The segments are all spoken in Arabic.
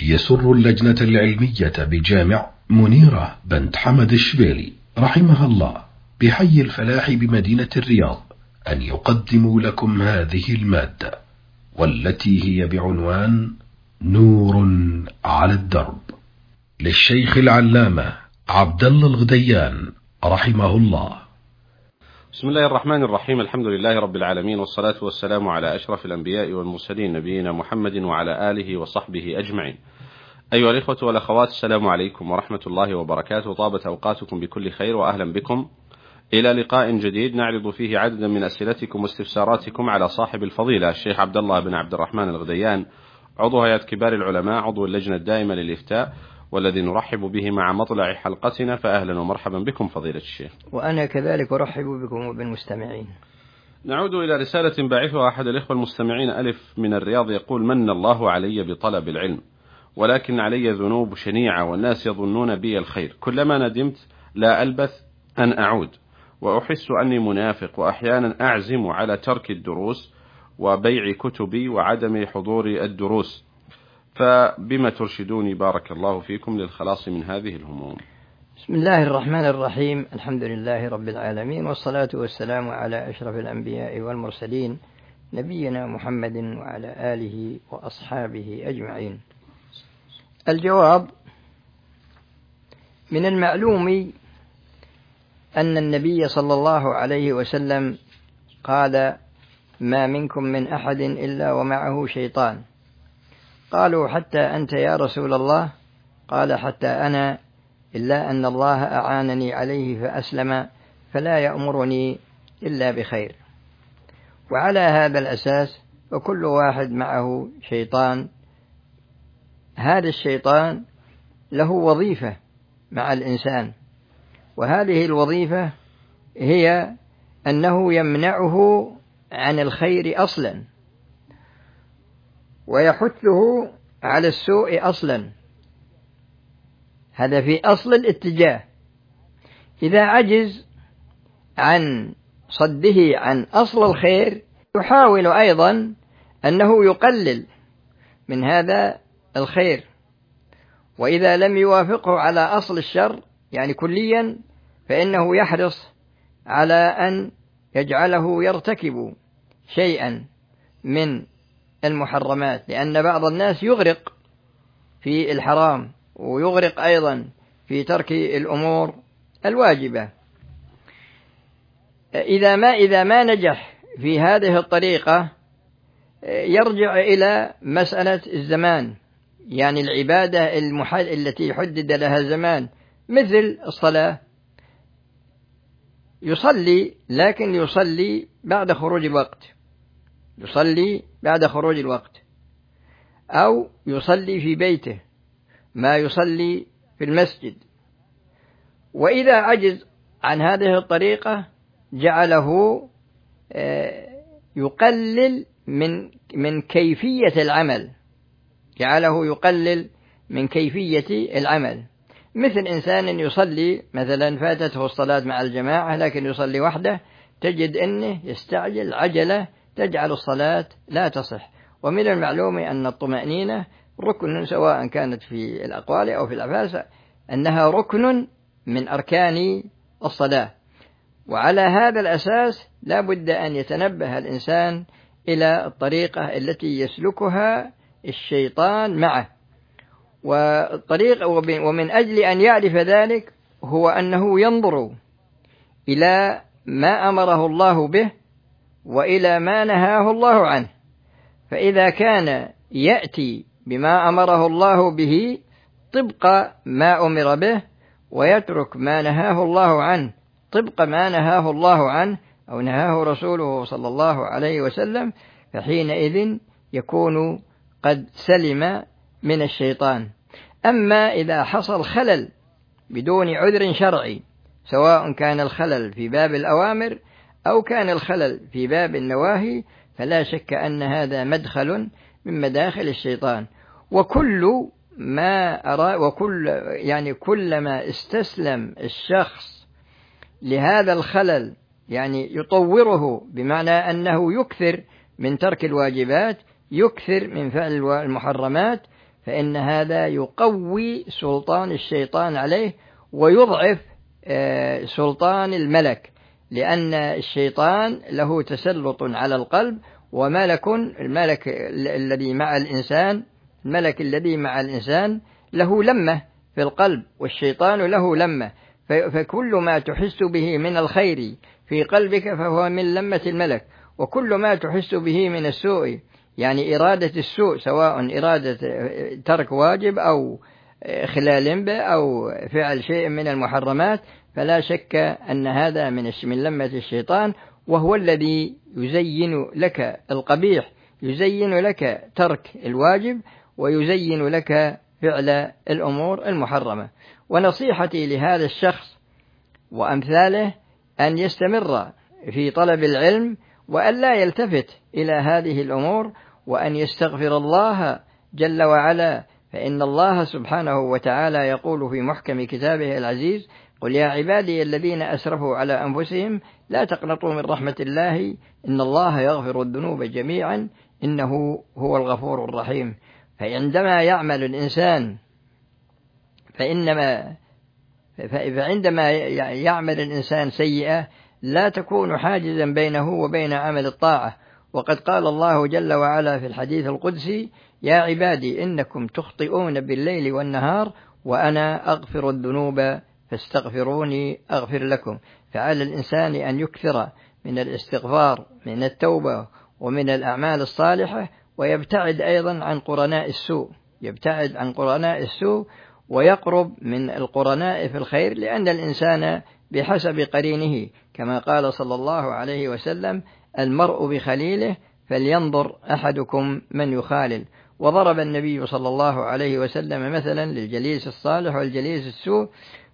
يسر اللجنة العلمية بجامع منيرة بنت حمد الشبيلي رحمها الله بحي الفلاح بمدينة الرياض أن يقدموا لكم هذه المادة، والتي هي بعنوان نور على الدرب، للشيخ العلامة عبد الله الغديان رحمه الله. بسم الله الرحمن الرحيم. الحمد لله رب العالمين، والصلاة والسلام على أشرف الأنبياء والمرسلين نبينا محمد وعلى آله وصحبه أجمعين. أيها الإخوة والأخوات، السلام عليكم ورحمة الله وبركاته. طابت أوقاتكم بكل خير، وأهلا بكم إلى لقاء جديد نعرض فيه عددا من أسئلتكم واستفساراتكم على صاحب الفضيلة الشيخ عبد الله بن عبد الرحمن الغديان، عضو هيئة كبار العلماء، عضو اللجنة الدائمة للإفتاء، والذي نرحب به مع مطلع حلقتنا. فأهلا ومرحبا بكم فضيلة الشيخ. وأنا كذلك أرحب بكم وبالمستمعين. نعود إلى رسالة باعثها أحد الإخوة المستمعين ألف من الرياض، يقول: من الله علي بطلب العلم، ولكن علي ذنوب شنيعة والناس يظنون بي الخير، كلما ندمت لا ألبث أن أعود، وأحس أني منافق، وأحيانا أعزم على ترك الدروس وبيع كتبي وعدم حضور الدروس، فبما ترشدوني بارك الله فيكم للخلاص من هذه الهموم؟ بسم الله الرحمن الرحيم. الحمد لله رب العالمين، والصلاة والسلام على أشرف الأنبياء والمرسلين نبينا محمد وعلى آله وأصحابه أجمعين. الجواب: من المعلوم أن النبي صلى الله عليه وسلم قال: ما منكم من أحد إلا ومعه شيطان. قالوا: حتى أنت يا رسول الله؟ قال: حتى أنا، إلا أن الله أعانني عليه فأسلم، فلا يأمرني إلا بخير. وعلى هذا الأساس فكل واحد معه شيطان، هذا الشيطان له وظيفة مع الإنسان، وهذه الوظيفة هي أنه يمنعه عن الخير أصلا، ويحثه على السوء أصلا. هذا في أصل الاتجاه. إذا عجز عن صده عن أصل الخير، يحاول أيضا أنه يقلل من هذا الخير، وإذا لم يوافقه على أصل الشر يعني كليا، فإنه يحرص على أن يجعله يرتكب شيئا من المحرمات، لأن بعض الناس يغرق في الحرام ويغرق أيضا في ترك الأمور الواجبة. إذا ما نجح في هذه الطريقة، يرجع إلى مسألة الزمان، يعني العبادة التي حدد لها زمان، مثل الصلاة، يصلي لكن يصلي بعد خروج الوقت، يصلي بعد خروج الوقت، أو يصلي في بيته ما يصلي في المسجد. وإذا عجز عن هذه الطريقة جعله يقلل من كيفية العمل، جعله يقلل من كيفية العمل. مثل إنسان يصلي مثلا، فاتته الصلاة مع الجماعة لكن يصلي وحده، تجد أنه يستعجل عجلة تجعل الصلاة لا تصح. ومن المعلوم أن الطمأنينة ركن، سواء كانت في الأقوال أو في الأفعال، أنها ركن من أركان الصلاة. وعلى هذا الأساس لا بد أن يتنبه الإنسان إلى الطريقة التي يسلكها الشيطان معه، ومن أجل أن يعرف ذلك هو أنه ينظر إلى ما أمره الله به وإلى ما نهاه الله عنه، فإذا كان يأتي بما أمره الله به طبق ما أمر به، ويترك ما نهاه الله عنه طبق ما نهاه الله عنه أو نهاه رسوله صلى الله عليه وسلم، فحينئذ يكون قد سلم من الشيطان. أما إذا حصل خلل بدون عذر شرعي، سواء كان الخلل في باب الأوامر أو كان الخلل في باب النواهي، فلا شك أن هذا مدخل من مداخل الشيطان. كلما استسلم الشخص لهذا الخلل، يعني يطوره، بمعنى أنه يكثر من ترك الواجبات، يكثر من فعل المحرمات، فإن هذا يقوي سلطان الشيطان عليه ويضعف سلطان الملك، لأن الشيطان له تسلط على القلب، الملك الذي مع الإنسان له لمة في القلب، والشيطان له لمة، فكل ما تحس به من الخير في قلبك فهو من لمة الملك، وكل ما تحس به من السوء، يعني إرادة السوء، سواء إرادة ترك واجب أو خلال به أو فعل شيء من المحرمات، فلا شك أن هذا من لمة الشيطان، وهو الذي يزين لك القبيح، يزين لك ترك الواجب، ويزين لك فعل الأمور المحرمة. ونصيحتي لهذا الشخص وأمثاله أن يستمر في طلب العلم، وأن لا يلتفت إلى هذه الأمور، وأن يستغفر الله جل وعلا، فإن الله سبحانه وتعالى يقول في محكم كتابه العزيز: قل يا عبادي الذين أسرفوا على أنفسهم لا تقنطوا من رحمة الله إن الله يغفر الذنوب جميعا إنه هو الغفور الرحيم. فعندما يعمل الإنسان سيئة لا تكون حاجزا بينه وبين عمل الطاعة، وقد قال الله جل وعلا في الحديث القدسي: يا عبادي إنكم تخطئون بالليل والنهار وأنا أغفر الذنوب فاستغفروني أغفر لكم. فعلى الإنسان أن يكثر من الاستغفار، من التوبة، ومن الأعمال الصالحة، ويبتعد أيضا عن قرناء السوء، ويقرب من القرناء في الخير، لأن الإنسان بحسب قرينه، كما قال صلى الله عليه وسلم: المرء بخليله فلينظر أحدكم من يخالل. وضرب النبي صلى الله عليه وسلم مثلا للجليس الصالح والجليس السوء،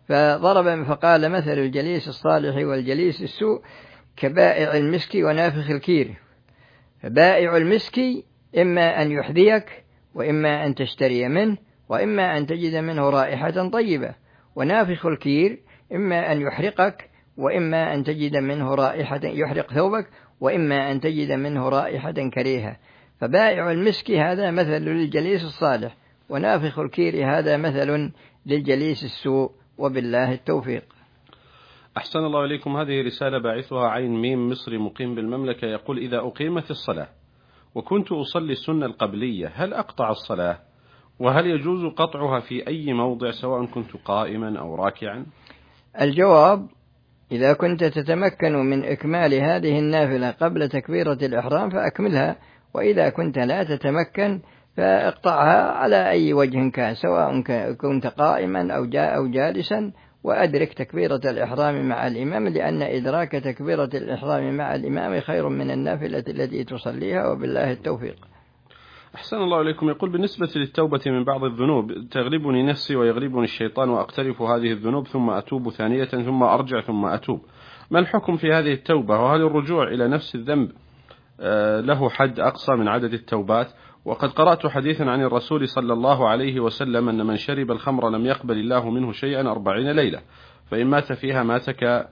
فقال: مثل الجليس الصالح والجليس السوء كبائع المسك ونافخ الكير. فبائع المسك إما أن يحذيك، وإما أن تشتري منه، وإما أن تجد منه رائحة طيبة. ونافخ الكير إما أن يحرقك، وإما أن تجد منه رائحة يحرق ثوبك، وإما أن تجد منه رائحة كريهة. فبائع المسك هذا مثل للجليس الصالح، ونافخ الكير هذا مثل للجليس السوء، وبالله التوفيق. أحسن الله إليكم. هذه رسالة باعثها عين ميم مصري مقيم بالمملكة، يقول: إذا أقيمت الصلاة وكنت أصلي السنة القبلية هل أقطع الصلاة؟ وهل يجوز قطعها في أي موضع سواء كنت قائما أو راكعا؟ الجواب: إذا كنت تتمكن من إكمال هذه النافلة قبل تكبيرة الإحرام فأكملها، وإذا كنت لا تتمكن فاقطعها على أي وجه كان، سواء كنت قائما أو جالسا، وأدرك تكبيرة الإحرام مع الإمام، لأن إدراك تكبيرة الإحرام مع الإمام خير من النافلة التي تصليها، وبالله التوفيق. أحسن الله إليكم. يقول: بالنسبة للتوبة من بعض الذنوب تغلبني نفسي ويغلبني الشيطان وأقترف هذه الذنوب ثم أتوب ثانية ثم أرجع ثم أتوب، ما الحكم في هذه التوبة؟ وهل الرجوع إلى نفس الذنب له حد أقصى من عدد التوبات؟ وقد قرأت حديثا عن الرسول صلى الله عليه وسلم أن من شرب الخمر لم يقبل الله منه شيئا 40 ليلة، فإن مات فيها مات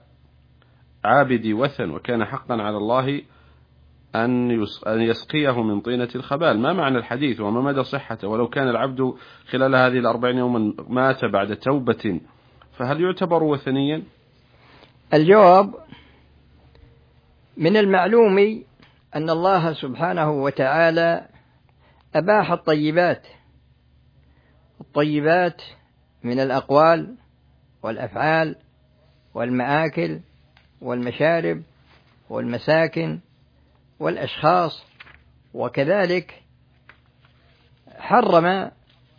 كعابد وثن، وكان حقا على الله أن يسقيه من طينة الخبال. ما معنى الحديث وما مدى صحته؟ ولو كان العبد خلال هذه 40 يوما مات بعد توبة فهل يعتبر وثنيا؟ الجواب: من المعلوم أن الله سبحانه وتعالى أباح الطيبات من الأقوال والأفعال والمآكل والمشارب والمساكن والأشخاص، وكذلك حرم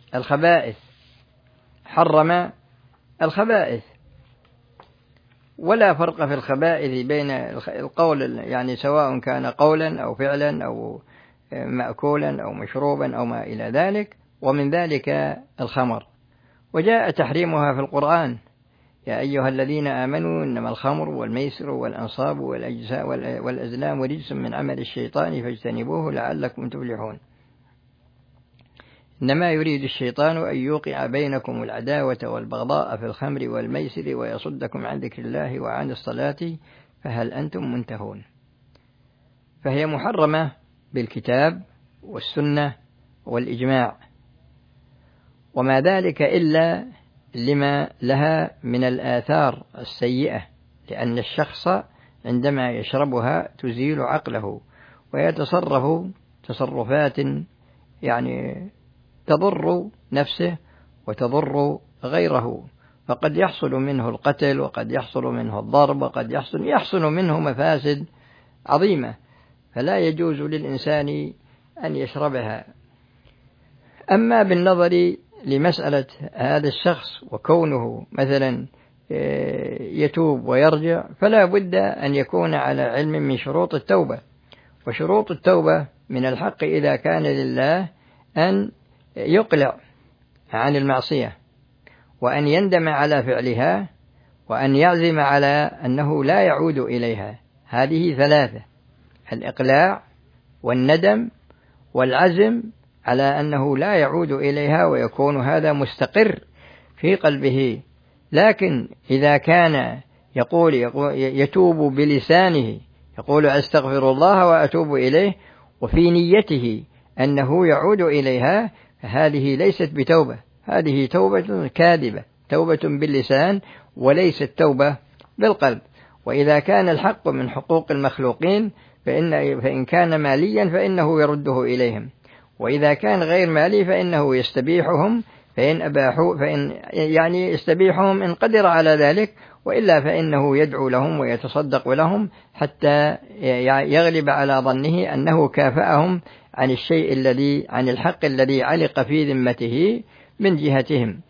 الخبائث، ولا فرق في الخبائث بين القول، يعني سواء كان قولا أو فعلا أو مأكولا أو مشروبا أو ما إلى ذلك، ومن ذلك الخمر. وجاء تحريمها في القرآن: يا أيها الذين آمنوا إنما الخمر والميسر والأنصاب والأزلام رجس من عمل الشيطان فاجتنبوه لعلكم تفلحون. إنما يريد الشيطان أن يوقع بينكم العداوة والبغضاء في الخمر والميسر ويصدكم عن ذكر الله وعن الصلاة فهل أنتم منتهون. فهي محرمة بالكتاب والسنة والإجماع، وما ذلك إلا لما لها من الآثار السيئة، لأن الشخص عندما يشربها تزيل عقله ويتصرف تصرفات يعني تضر نفسه وتضر غيره، فقد يحصل منه القتل، وقد يحصل منه الضرب، وقد يحصل منه مفاسد عظيمة، فلا يجوز للإنسان أن يشربها. أما بالنظر لمسألة هذا الشخص وكونه مثلا يتوب ويرجع، فلا بد أن يكون على علم من شروط التوبة. وشروط التوبة من الحق إذا كان لله أن يقلع عن المعصية، وأن يندم على فعلها، وأن يعزم على أنه لا يعود إليها. هذه ثلاثة: الإقلاع والندم والعزم على أنه لا يعود إليها، ويكون هذا مستقر في قلبه. لكن إذا كان يتوب بلسانه، يقول أستغفر الله وأتوب إليه، وفي نيته أنه يعود إليها، فهذه ليست بتوبة، هذه توبة كاذبة، توبة باللسان وليست توبة بالقلب. وإذا كان الحق من حقوق المخلوقين فإن كان ماليا فإنه يرده إليهم، وإذا كان غير مالي فإنه يستبيحهم، فإن أباحوا يعني يستبيحهم إن قدر على ذلك، وإلا فإنه يدعو لهم ويتصدق لهم حتى يغلب على ظنه أنه كافأهم عن عن الحق الذي علق في ذمته من جهتهم.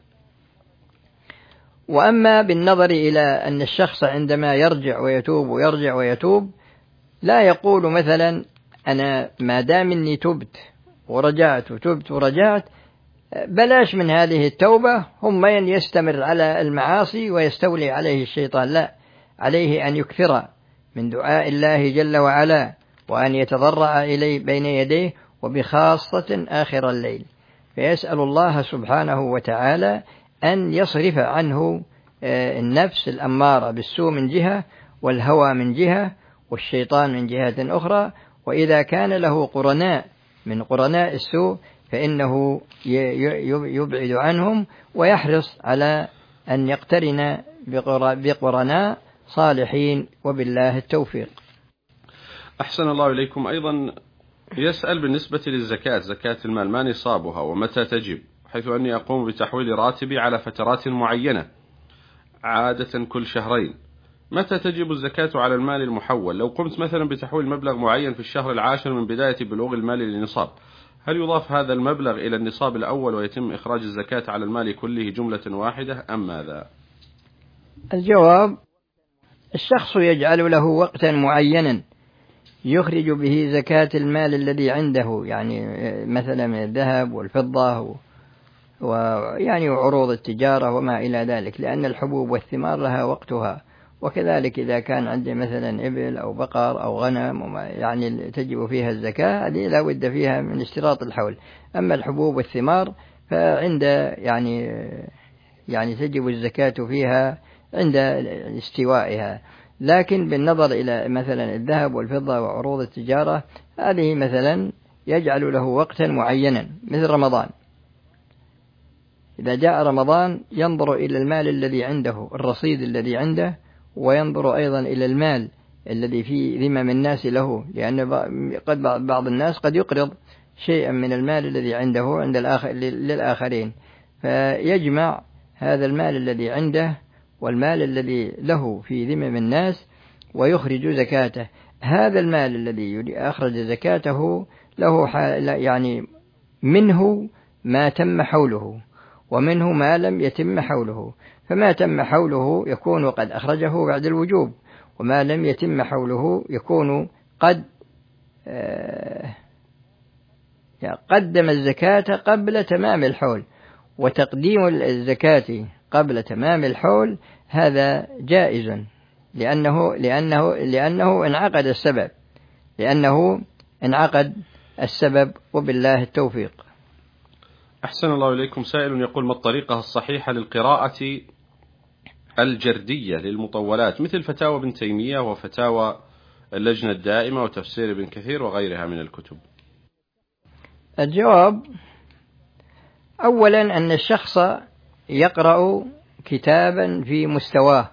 وأما بالنظر إلى أن الشخص عندما يرجع ويتوب ويرجع ويتوب، لا يقول مثلا أنا ما دام إني تبت ورجعت وتبت ورجعت بلاش من هذه التوبة، هم من يستمر على المعاصي ويستولي عليه الشيطان. لا، عليه أن يكثر من دعاء الله جل وعلا، وأن يتضرع إليه بين يديه، وبخاصة آخر الليل، فيسأل الله سبحانه وتعالى أن يصرف عنه النفس الأمارة بالسوء من جهة، والهوى من جهة، والشيطان من جهة أخرى. وإذا كان له قرناء من قرناء السوء فإنه يبعد عنهم، ويحرص على أن يقترن بقرناء صالحين، وبالله التوفيق. أحسن الله إليكم. أيضا يسأل بالنسبة للزكاة، زكاة المال، ما نصابها ومتى تجب؟ حيث أني أقوم بتحويل راتبي على فترات معينة، عادة كل شهرين. متى تجب الزكاة على المال المحول؟ لو قمت مثلا بتحويل مبلغ معين في الشهر العاشر من بداية بلوغ المال للنصاب، هل يضاف هذا المبلغ إلى النصاب الأول ويتم إخراج الزكاة على المال كله جملة واحدة أم ماذا؟ الجواب: الشخص يجعل له وقتا معينا يخرج به زكاة المال الذي عنده، يعني مثلا من الذهب والفضة ويعني عروض التجارة وما إلى ذلك، لأن الحبوب والثمار لها وقتها. وكذلك إذا كان عنده مثلا إبل أو بقر أو غنم يعني تجب فيها الزكاة، هذه لا بد فيها من اشتراط الحول. أما الحبوب والثمار فعند يعني تجب الزكاة فيها عند استوائها. لكن بالنظر إلى مثلا الذهب والفضة وعروض التجارة، هذه مثلا يجعل له وقتا معينا مثل رمضان. إذا جاء رمضان ينظر إلى المال الذي عنده، الرصيد الذي عنده، وينظر أيضا إلى المال الذي في ذمم الناس له، لأن قد بعض الناس قد يقرض شيئا من المال الذي عنده عند للآخرين، فيجمع هذا المال الذي عنده والمال الذي له في ذمم الناس ويخرج زكاته. هذا المال الذي أخرج زكاته له يعني منه ما تم حوله، ومنه ما لم يتم حوله. فما تم حوله يكون قد أخرجه بعد الوجوب، وما لم يتم حوله يكون قد قدم الزكاة قبل تمام الحول. وتقديم الزكاة قبل تمام الحول هذا جائز، لأنه انعقد السبب، وبالله التوفيق. أحسن الله إليكم. سائل يقول: ما الطريقة الصحيحة للقراءة الجردية للمطولات مثل فتاوى ابن تيمية وفتاوى اللجنة الدائمة وتفسير ابن كثير وغيرها من الكتب؟ الجواب: أولا أن الشخص يقرأ كتابا في مستواه،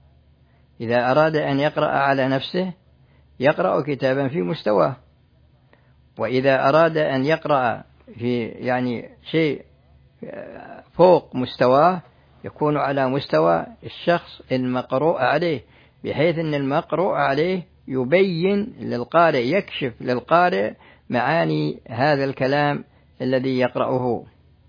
إذا أراد أن يقرأ على نفسه يقرأ كتابا في مستواه، وإذا أراد أن يقرأ في شيء فوق مستواه يكون على مستوى الشخص المقروء عليه، بحيث أن المقروء عليه يبين للقارئ، يكشف للقارئ معاني هذا الكلام الذي يقرأه.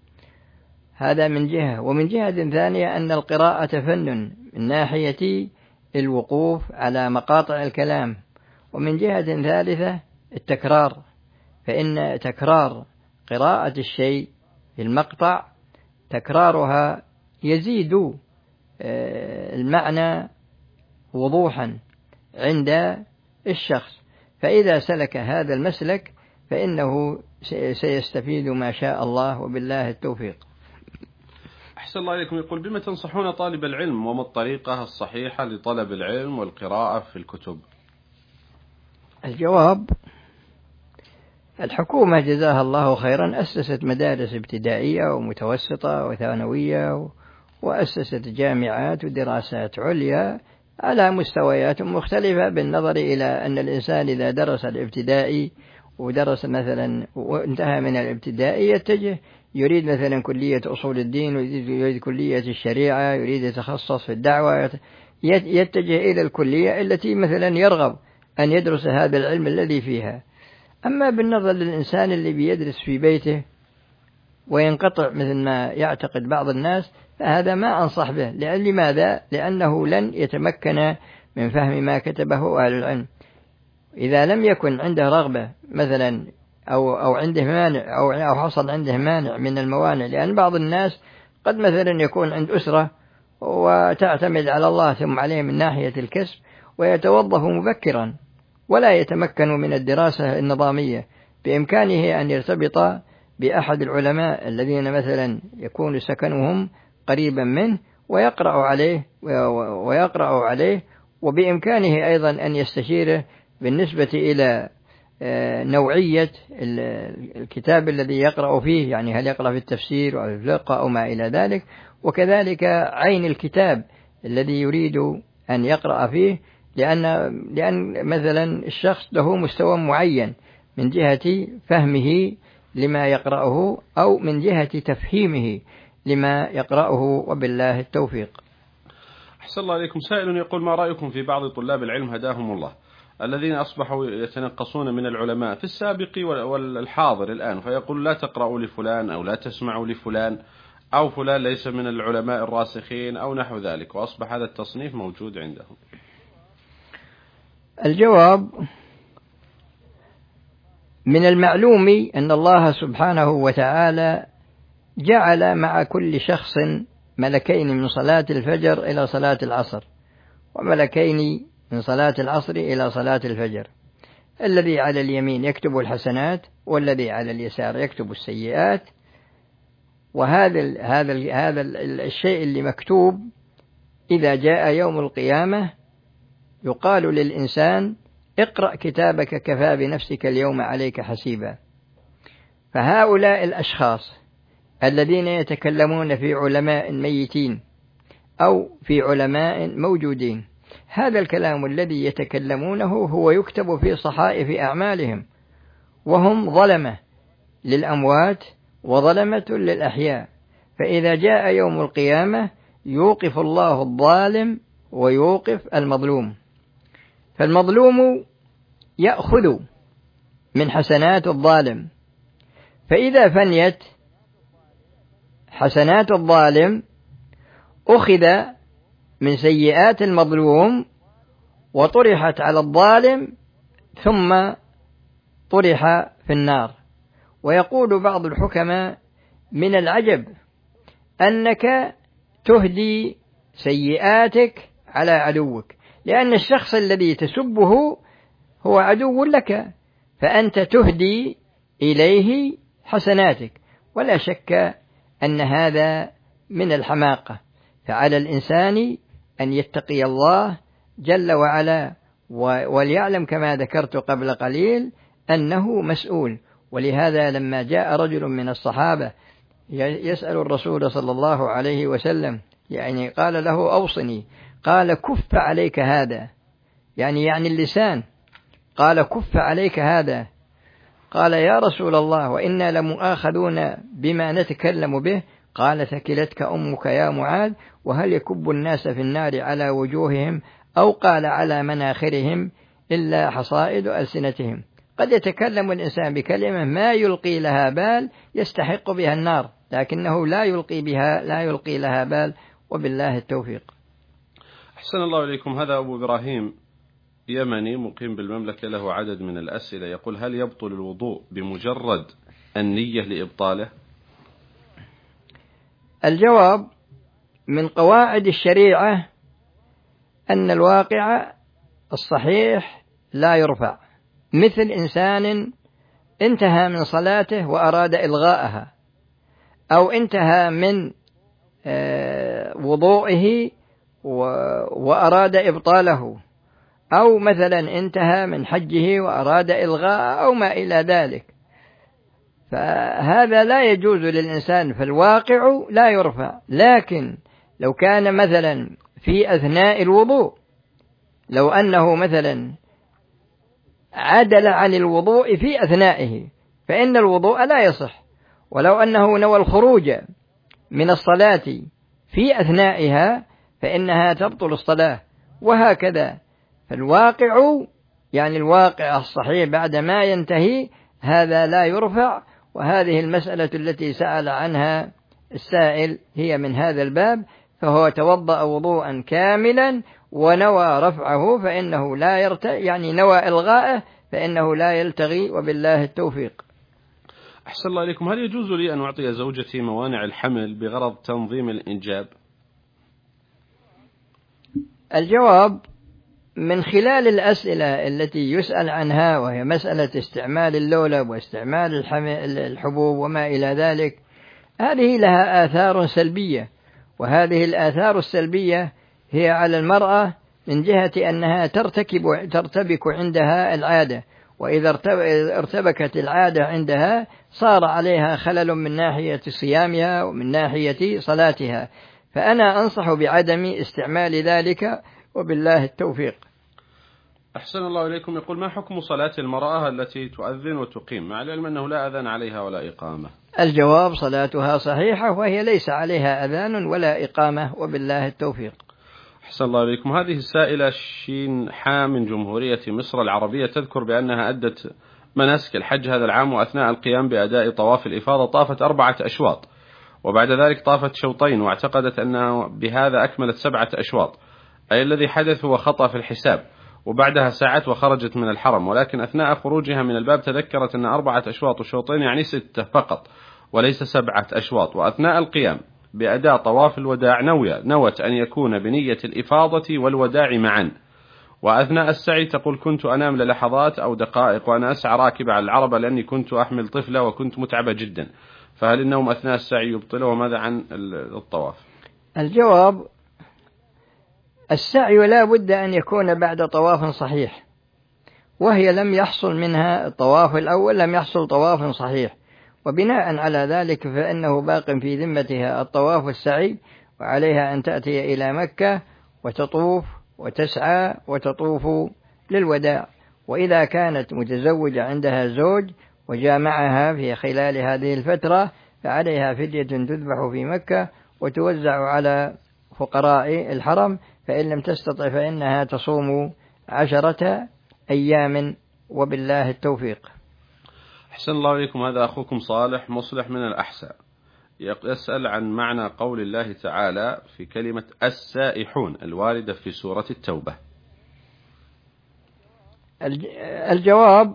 هذا من جهة. ومن جهة ثانية أن القراءة فن من ناحية الوقوف على مقاطع الكلام. ومن جهة ثالثة التكرار، فإن تكرار قراءة الشيء في المقطع تكرارها يزيد المعنى وضوحا عند الشخص، فإذا سلك هذا المسلك فإنه سيستفيد ما شاء الله، وبالله التوفيق. أحسن الله إليكم. يقول: بما تنصحون طالب العلم، وما الطريقة الصحيحة لطلب العلم والقراءة في الكتب؟ الجواب: الحكومة جزاها الله خيرا أسست مدارس ابتدائية ومتوسطة وثانوية، وأسست جامعات ودراسات عليا على مستويات مختلفة، بالنظر إلى أن الإنسان إذا درس الابتدائي ودرس مثلا وانتهى من الابتدائي يتجه يريد مثلا كلية أصول الدين، يريد كلية الشريعة، يريد يتخصص في الدعوة، يتجه إلى الكلية التي مثلا يرغب أن يدرس هذا العلم الذي فيها. أما بالنظر للإنسان اللي بيدرس في بيته وينقطع مثل ما يعتقد بعض الناس، فهذا ما أنصح به. لماذا؟ لأنه لن يتمكن من فهم ما كتبه أهل العلم. إذا لم يكن عنده رغبة مثلا أو عنده مانع أو حصل عنده مانع من الموانع، لأن بعض الناس قد مثلا يكون عند أسرة وتعتمد على الله ثم عليه من ناحية الكسب، ويتوظف مبكرا ولا يتمكن من الدراسة النظامية، بإمكانه أن يرتبط بأحد العلماء الذين مثلا يكون سكنهم قريبا منه ويقرأ عليه، وبإمكانه أيضا أن يستشيره بالنسبة إلى نوعية الكتاب الذي يقرأ فيه، يعني هل يقرأ في التفسير أو في الفقه أو ما إلى ذلك، وكذلك عين الكتاب الذي يريد أن يقرأ فيه، لأن مثلا الشخص له مستوى معين من جهة فهمه لما يقرأه أو من جهة تفهيمه لما يقرأه، وبالله التوفيق. أحسن الله عليكم. سائل يقول: ما رأيكم في بعض طلاب العلم هداهم الله الذين أصبحوا يتنقصون من العلماء في السابق والحاضر الآن، فيقول: لا تقرأوا لفلان أو لا تسمعوا لفلان أو فلان ليس من العلماء الراسخين أو نحو ذلك، وأصبح هذا التصنيف موجود عندهم؟ الجواب: من المعلوم أن الله سبحانه وتعالى جعل مع كل شخص ملكين من صلاة الفجر إلى صلاة العصر، وملكين من صلاة العصر إلى صلاة الفجر. الذي على اليمين يكتب الحسنات، والذي على اليسار يكتب السيئات. وهذا الشيء اللي مكتوب إذا جاء يوم القيامة يقال للإنسان: اقرأ كتابك كفى بنفسك اليوم عليك حسيبا. فهؤلاء الأشخاص الذين يتكلمون في علماء ميتين أو في علماء موجودين، هذا الكلام الذي يتكلمونه هو يكتب في صحائف أعمالهم، وهم ظلمة للأموات وظلمة للأحياء. فإذا جاء يوم القيامة يوقف الله الظالم ويوقف المظلوم، فالمظلوم يأخذ من حسنات الظالم، فإذا فنيت حسنات الظالم أخذ من سيئات المظلوم وطرحت على الظالم ثم طرح في النار. ويقول بعض الحكماء: من العجب أنك تهدي سيئاتك على عدوك، لأن الشخص الذي تسبه هو عدو لك، فأنت تهدي إليه حسناتك. ولا شك أن هذا من الحماقة، فعلى الإنسان أن يتقي الله جل وعلا، وليعلم كما ذكرت قبل قليل أنه مسؤول. ولهذا لما جاء رجل من الصحابة يسأل الرسول صلى الله عليه وسلم، يعني قال له أوصني، قال كف عليك هذا، يعني اللسان، قال كف عليك هذا. قال يا رسول الله وإنا لمؤاخذون بما نتكلم به، قال ثكلتك أمك يا معاذ، وهل يكب الناس في النار على وجوههم أو قال على مناخرهم إلا حصائد ألسنتهم. قد يتكلم الإنسان بكلمة ما يلقي لها بال يستحق بها النار، لكنه لا يلقي لها بال، وبالله التوفيق. أحسن الله إليكم. هذا أبو إبراهيم يمني مقيم بالمملكة، له عدد من الأسئلة، يقول هل يبطل الوضوء بمجرد النية لإبطاله؟ الجواب من قواعد الشريعة أن الواقع الصحيح لا يرفع، مثل إنسان انتهى من صلاته وأراد إلغاءها، أو انتهى من وضوئه وأراد إبطاله، أو مثلا انتهى من حجه وأراد إلغاء أو ما إلى ذلك، فهذا لا يجوز للإنسان، فالواقع لا يرفع. لكن لو كان مثلا في أثناء الوضوء، لو أنه مثلا عدل عن الوضوء في أثنائه فإن الوضوء لا يصح، ولو أنه نوى الخروج من الصلاة في أثنائها فإنها تبطل الصلاة، وهكذا. فالواقع يعني الواقع الصحيح بعد ما ينتهي هذا لا يرفع، وهذه المسألة التي سأل عنها السائل هي من هذا الباب، فهو توضأ وضوءا كاملا ونوى رفعه فإنه لا يعني نوى إلغائه فإنه لا يلتغي، وبالله التوفيق. أحسن الله إليكم. هل يجوز لي أن أعطي زوجتي موانع الحمل بغرض تنظيم الإنجاب؟ الجواب من خلال الأسئلة التي يسأل عنها، وهي مسألة استعمال اللولب واستعمال الحبوب وما إلى ذلك، هذه لها آثار سلبية، وهذه الآثار السلبية هي على المرأة من جهة أنها ترتبك عندها العادة، وإذا ارتبكت العادة عندها صار عليها خلل من ناحية صيامها ومن ناحية صلاتها، فأنا أنصح بعدم استعمال ذلك، وبالله التوفيق. أحسن الله إليكم. يقول ما حكم صلاة المرأة التي تؤذن وتقيم مع العلم أنه لا أذان عليها ولا إقامة؟ الجواب صلاتها صحيحة، وهي ليس عليها أذان ولا إقامة، وبالله التوفيق. أحسن الله إليكم. هذه السائلة شين حا من جمهورية مصر العربية تذكر بأنها أدت مناسك الحج هذا العام، وأثناء القيام بأداء طواف الإفاضة طافت 4 أشواط، وبعد ذلك طافت شوطين، واعتقدت أنها بهذا أكملت 7 أشواط، أي الذي حدث هو خطأ في الحساب، وبعدها ساعت وخرجت من الحرم، ولكن أثناء خروجها من الباب تذكرت أن 4 أشواط وشوطين يعني 6 فقط وليس 7 أشواط، وأثناء القيام بأداء طواف الوداع نوت أن يكون بنية الإفاضة والوداع معا، وأثناء السعي تقول كنت أنام للحظات أو دقائق وأنا أسعى راكبة على العربة لأني كنت أحمل طفلة وكنت متعبة جدا، فهل النوم أثناء السعي يبطله؟ وماذا عن الطواف؟ الجواب السعي لا بد أن يكون بعد طواف صحيح، وهي لم يحصل منها الطواف الأول، لم يحصل طواف صحيح، وبناء على ذلك فإنه باق في ذمتها الطواف والسعي، وعليها أن تأتي إلى مكة وتطوف وتسعى وتطوف للوداع. وإذا كانت متزوجة عندها زوج وجامعها في خلال هذه الفترة فعليها فدية تذبح في مكة وتوزع على فقراء الحرم، فإن لم تستطع فإنها تصوم 10 أيام، وبالله التوفيق. أحسن الله إليكم. هذا أخوكم صالح مصلح من الأحساء يسأل عن معنى قول الله تعالى في كلمة السائحون الواردة في سورة التوبة. الجواب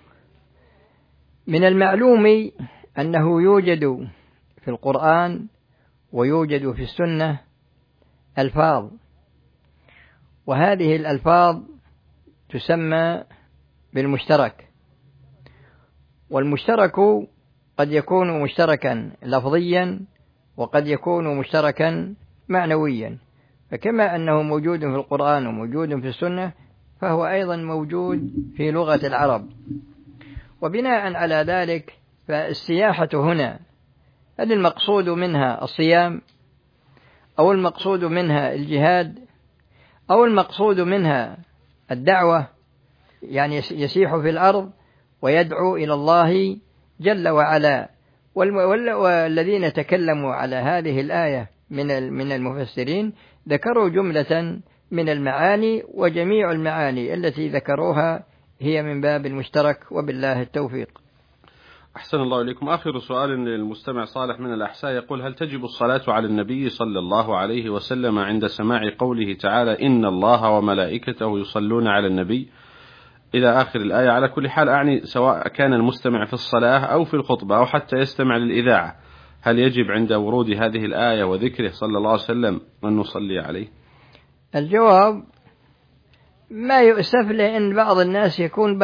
من المعلوم أنه يوجد في القرآن ويوجد في السنة ألفاظ، وهذه الألفاظ تسمى بالمشترك، والمشترك قد يكون مشتركا لفظيا وقد يكون مشتركا معنويا، فكما أنه موجود في القرآن وموجود في السنة فهو أيضا موجود في لغة العرب. وبناء على ذلك فالسياحة هنا هل المقصود منها الصيام أو المقصود منها الجهاد أو المقصود منها الدعوة، يعني يسيح في الأرض ويدعو إلى الله جل وعلا. والذين تكلموا على هذه الآية من المفسرين ذكروا جملة من المعاني، وجميع المعاني التي ذكروها هي من باب المشترك، وبالله التوفيق. أحسن الله إليكم. آخر سؤال للمستمع صالح من الأحساء يقول: هل تجب الصلاة على النبي صلى الله عليه وسلم عند سماع قوله تعالى إن الله وملائكته يصلون على النبي إلى آخر الآية؟ على كل حال أعني سواء كان المستمع في الصلاة أو في الخطبة أو حتى يستمع للإذاعة، هل يجب عند ورود هذه الآية وذكره صلى الله عليه وسلم أن نصلي عليه؟ الجواب: ما يؤسف له أن بعض الناس يكون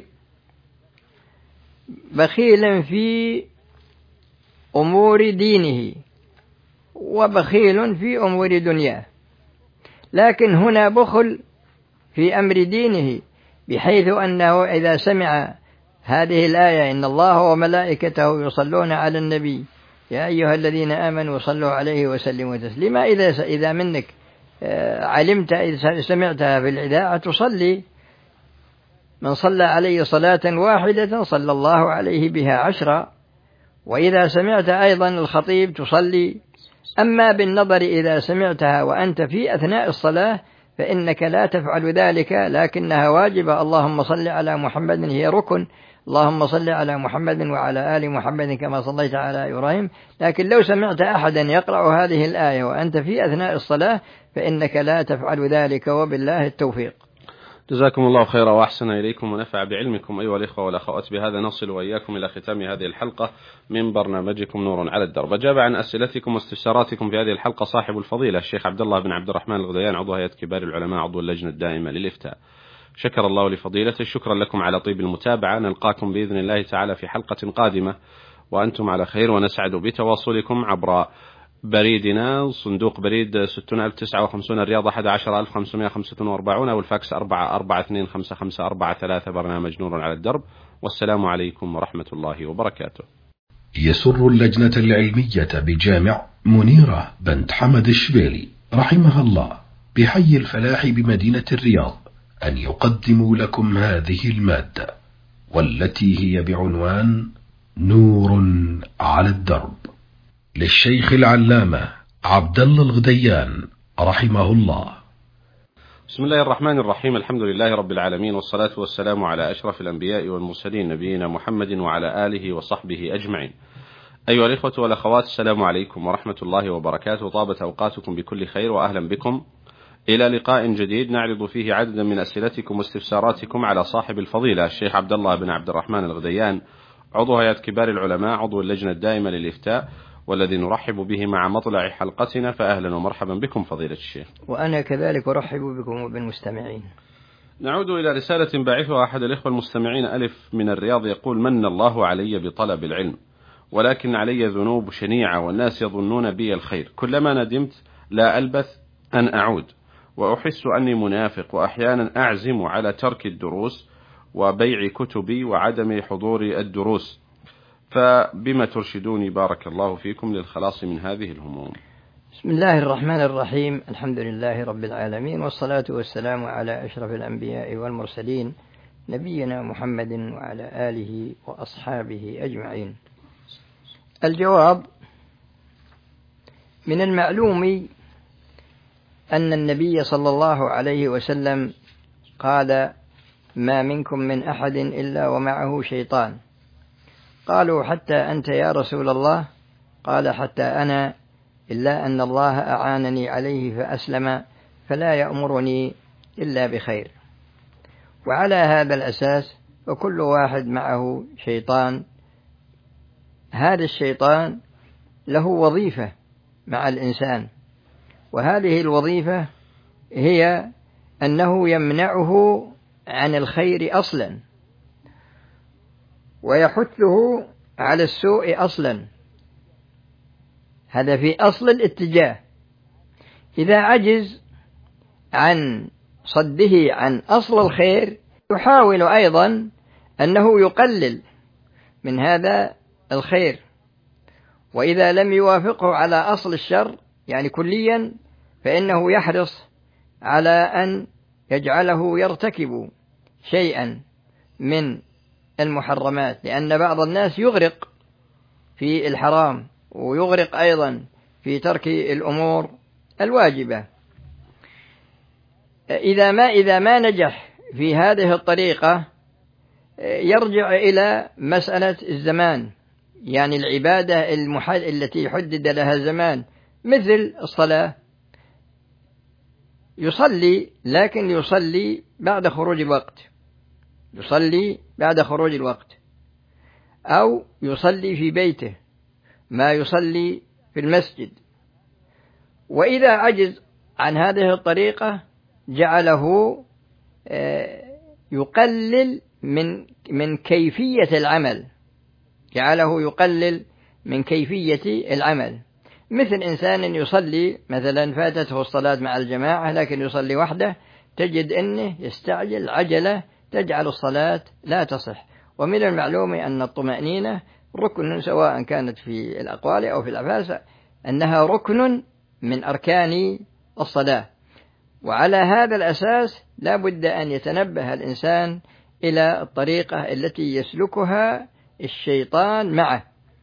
بخيلا في أمور دينه وبخيل في أمور دنياه، لكن هنا بخل في أمر دينه، بحيث أنه إذا سمع هذه الآية إن الله وملائكته يصلون على النبي يا أيها الذين آمنوا صلوا عليه وسلموا تسليما، إذا منك علمت إذا سمعتها في الإذاعة تصلي، من صلى عليه صلاة واحدة صلى الله عليه بها 10، وإذا سمعت أيضا الخطيب تصلي. أما بالنظر إذا سمعتها وأنت في أثناء الصلاة فإنك لا تفعل ذلك، لكنها واجبة. اللهم صل على محمد هي ركن، اللهم صل على محمد وعلى آل محمد كما صليت على إبراهيم. لكن لو سمعت أحدا يقرأ هذه الآية وأنت في أثناء الصلاة فإنك لا تفعل ذلك، وبالله التوفيق. جزاكم الله خيرا وأحسن إليكم ونفع بعلمكم أيها الإخوة والأخوات. بهذا نصل وإياكم إلى ختام هذه الحلقة من برنامجكم نور على الدرب. أجاب عن أسئلتكم واستفساراتكم في هذه الحلقة صاحب الفضيلة الشيخ عبد الله بن عبد الرحمن الغديان، عضو هيئة كبار العلماء، عضو اللجنة الدائمة للإفتاء. شكر الله لفضيلته. شكرا لكم على طيب المتابعة. نلقاكم بإذن الله تعالى في حلقة قادمة وأنتم على خير، ونسعد بتواصلكم عبر بريدنا صندوق بريد 60059 الرياض 11545 أو الفاكس 44255543 برنامج نور على الدرب. والسلام عليكم ورحمة الله وبركاته. يسر اللجنة العلمية بجامع منيرة بنت حمد الشبيلي رحمها الله بحي الفلاح بمدينة الرياض أن يقدموا لكم هذه المادة، والتي هي بعنوان نور على الدرب، للشيخ العلامة عبد الله الغديان رحمه الله. بسم الله الرحمن الرحيم. الحمد لله رب العالمين، والصلاة والسلام على أشرف الأنبياء والمرسلين نبينا محمد وعلى آله وصحبه أجمعين. أيها الإخوة والأخوات، السلام عليكم ورحمة الله وبركاته. طابت أوقاتكم بكل خير، وأهلا بكم إلى لقاء جديد نعرض فيه عددا من أسئلتكم واستفساراتكم على صاحب الفضيلة الشيخ عبد الله بن عبد الرحمن الغديان، عضو هيئة كبار العلماء، عضو اللجنة الدائمة للإفتاء، والذي نرحب به مع مطلع حلقتنا. فأهلا ومرحبا بكم فضيلة الشيخ. وأنا كذلك أرحب بكم وبالمستمعين. نعود إلى رسالة باعثها أحد الإخوة المستمعين ألف من الرياض، يقول: من الله علي بطلب العلم، ولكن علي ذنوب شنيعة والناس يظنون بي الخير، كلما ندمت لا ألبث أن أعود، وأحس أني منافق، وأحيانا أعزم على ترك الدروس وبيع كتبي وعدم حضور الدروس، فبما ترشدوني بارك الله فيكم للخلاص من هذه الهموم؟ بسم الله الرحمن الرحيم. الحمد لله رب العالمين، والصلاة والسلام على أشرف الأنبياء والمرسلين نبينا محمد وعلى آله وأصحابه أجمعين. الجواب: من المعلوم أن النبي صلى الله عليه وسلم قال: ما منكم من أحد إلا ومعه شيطان. قالوا: حتى أنت يا رسول الله؟ قال: حتى أنا، إلا أن الله أعانني عليه فأسلم، فلا يأمرني إلا بخير. وعلى هذا الأساس وكل واحد معه شيطان، هذا الشيطان له وظيفة مع الإنسان، وهذه الوظيفة هي أنه يمنعه عن الخير أصلا، ويحثه على السوء أصلا. هذا في أصل الاتجاه. إذا عجز عن صده عن أصل الخير يحاول أيضا أنه يقلل من هذا الخير، وإذا لم يوافقه على أصل الشر يعني كليا فإنه يحرص على أن يجعله يرتكب شيئا من المحرمات، لأن بعض الناس يغرق في الحرام ويغرق أيضا في ترك الأمور الواجبة. إذا ما نجح في هذه الطريقة يرجع إلى مسألة الزمان، يعني العبادة التي حدد لها زمان مثل الصلاة، يصلي لكن يصلي بعد خروج الوقت، يصلي بعد خروج الوقت، أو يصلي في بيته ما يصلي في المسجد. وإذا عجز عن هذه الطريقة جعله يقلل من كيفية العمل، جعله يقلل من كيفية العمل، مثل إنسان يصلي مثلا فاتته الصلاة مع الجماعة لكن يصلي وحده، تجد أنه يستعجل عجلة تجعل الصلاة لا تصح. ومن المعلوم أن الطمأنينة ركن سواء كانت في الأقوال أو في الأفعال، أنها ركن من أركان الصلاة. وعلى هذا الأساس لا بد أن يتنبه الإنسان إلى الطريقة التي يسلكها الشيطان معه،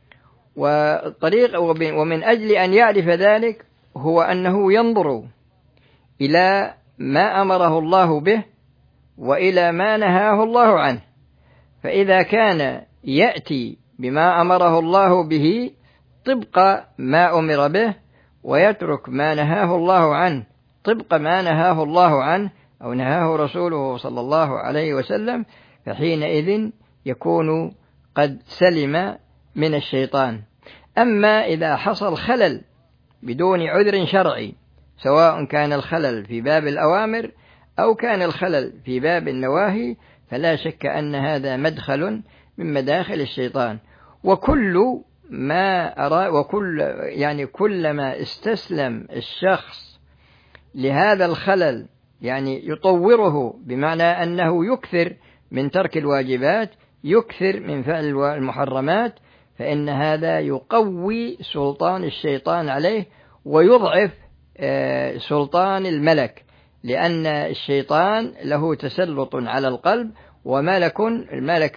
ومن أجل أن يعرف ذلك هو أنه ينظر إلى ما أمره الله به وإلى ما نهاه الله عنه، فإذا كان يأتي بما أمره الله به طبق ما أمر به ويترك ما نهاه الله عنه طبق ما نهاه الله عنه أو نهاه رسوله صلى الله عليه وسلم، فحينئذ يكون قد سلم من الشيطان. أما إذا حصل خلل بدون عذر شرعي، سواء كان الخلل في باب الأوامر أو كان الخلل في باب النواهي، فلا شك أن هذا مدخل من مداخل الشيطان. كلما استسلم الشخص لهذا الخلل، يعني يطوره بمعنى أنه يكثر من ترك الواجبات، يكثر من فعل المحرمات، فإن هذا يقوي سلطان الشيطان عليه ويضعف سلطان الملك، لأن الشيطان له تسلط على القلب، الملك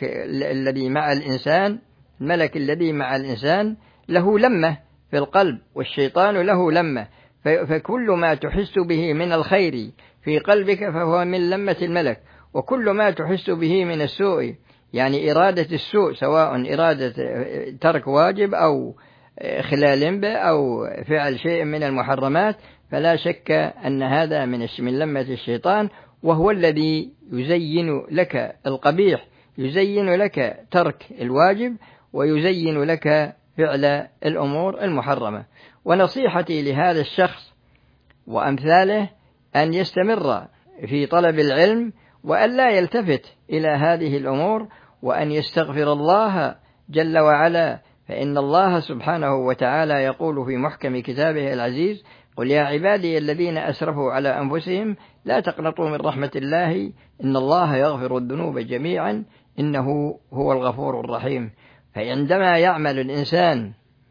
الذي مع الإنسان له لمة في القلب، والشيطان له لمة، فكل ما تحس به من الخير في قلبك فهو من لمة الملك، وكل ما تحس به من السوء يعني إرادة السوء، سواء إرادة ترك واجب أو خلال به أو فعل شيء من المحرمات، فلا شك أن هذا من لمة الشيطان، وهو الذي يزين لك القبيح، يزين لك ترك الواجب ويزين لك فعل الأمور المحرمة. ونصيحتي لهذا الشخص وأمثاله أن يستمر في طلب العلم وأن لا يلتفت إلى هذه الأمور، وأن يستغفر الله جل وعلا، فإن الله سبحانه وتعالى يقول في محكم كتابه العزيز: قل يا عبادي الذين أسرفوا على أنفسهم لا تقنطوا من رحمة الله إن الله يغفر الذنوب جميعا إنه هو الغفور الرحيم. فعندما يعمل الإنسان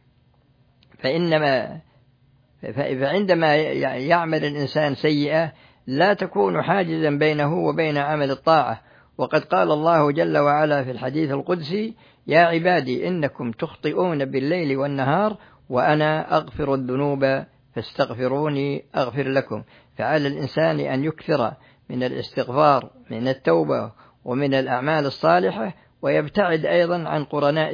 فعندما يعمل الإنسان سيئة لا تكون حاجزا بينه وبين عمل الطاعة. وقد قال الله جل وعلا في الحديث القدسي: يا عبادي إنكم تخطئون بالليل والنهار وأنا أغفر الذنوب فاستغفروني أغفر لكم. فعلى الإنسان أن يكثر من الاستغفار، من التوبة، ومن الأعمال الصالحة، ويبتعد أيضا عن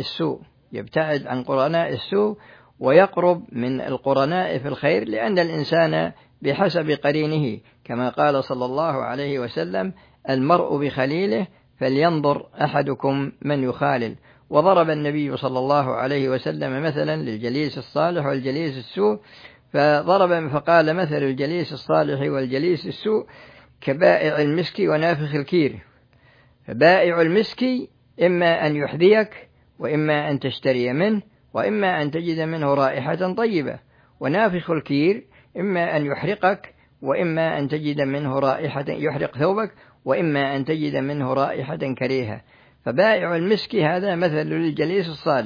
قرناء السوء، ويقرب من القرناء في الخير، لأن الإنسان بحسب قرينه، كما قال صلى الله عليه وسلم: المرء بخليله فلينظر أحدكم من يخالل. وضرب النبي صلى الله عليه وسلم مثلا للجليس الصالح والجليس السوء، فقال: مثل الجليس الصالح والجليس السوء كبائع المسك ونافخ الكير. فبائع المسك إما أن يحذيك وإما أن تشتري منه وإما أن تجد منه رائحة طيبة، ونافخ الكير إما أن يحرقك وإما أن تجد منه رائحة يحرق ثوبك وإما أن تجد منه رائحة كريهة. فبائع المسك هذا مثل للجليس الصالح،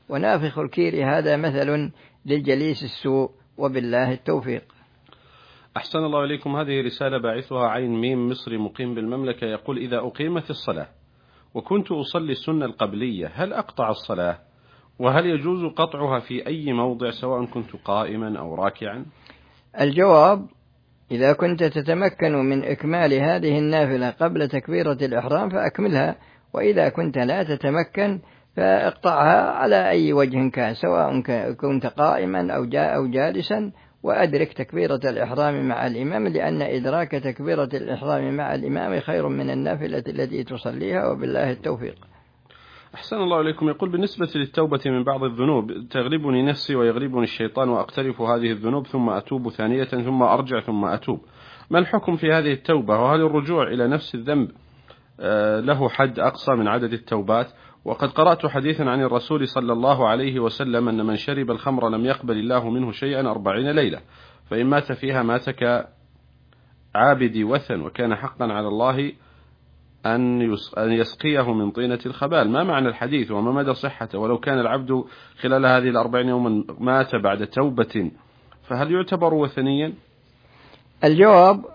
ونافخ الكير هذا مثل للجليس السوء، وبالله التوفيق. أحسن الله إليكم. هذه رسالة باعثها عين ميم مصري مقيم بالمملكة، يقول: إذا أقيمت الصلاة وكنت أصلي السنة القبلية هل أقطع الصلاة؟ وهل يجوز قطعها في أي موضع سواء كنت قائما أو راكعا؟ الجواب: إذا كنت تتمكن من إكمال هذه النافلة قبل تكبيرة الإحرام فأكملها، وإذا كنت لا تتمكن فاقطعها على أي وجه كان، سواء كنت قائما أو جالسا، وأدرك تكبيرة الإحرام مع الإمام، لأن إدراك تكبيرة الإحرام مع الإمام خير من النافلة التي تصليها، وبالله التوفيق. أحسن الله إليكم. يقول: بالنسبة للتوبة من بعض الذنوب تغلبني نفسي ويغلبني الشيطان وأقترف هذه الذنوب ثم أتوب ثانية ثم أرجع ثم أتوب، ما الحكم في هذه التوبة؟ وهل الرجوع إلى نفس الذنب له حد أقصى من عدد التوبات؟ وقد قرأت حديثا عن الرسول صلى الله عليه وسلم أن من شرب الخمر لم يقبل الله منه شيئا 40 ليلة، فإن مات فيها مات كعابد وثن، وكان حقا على الله أن يسقيه من طينة الخبال. ما معنى الحديث وما مدى صحته؟ ولو كان العبد خلال هذه 40 يوما مات بعد توبة فهل يعتبر وثنيا؟ الجواب: